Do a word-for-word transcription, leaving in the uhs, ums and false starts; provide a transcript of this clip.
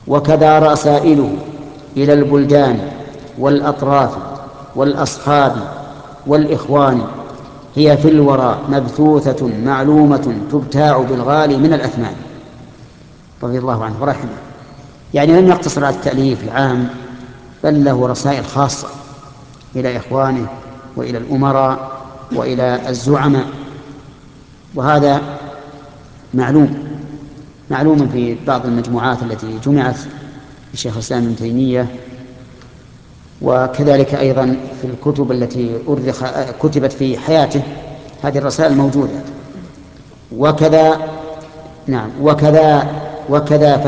وكذا رسائله إلى البلدان والأطراف والأصحاب والإخوان هي في الورى مبثوثة معلومة تبتاع بالغالي من الأثمان. رضي الله عنه ورحمه. يعني لم يقتصر على التأليف العام، بل له رسائل خاصة إلى إخوانه وإلى الأمراء وإلى الزعماء، وهذا معلوم معلوم في بعض المجموعات التي جمعت لشيخ الإسلام ابن تيمية، وكذلك أيضا في الكتب التي أرخ كتبت في حياته هذه الرسائل موجودة. وكذا نعم وكذا وكذا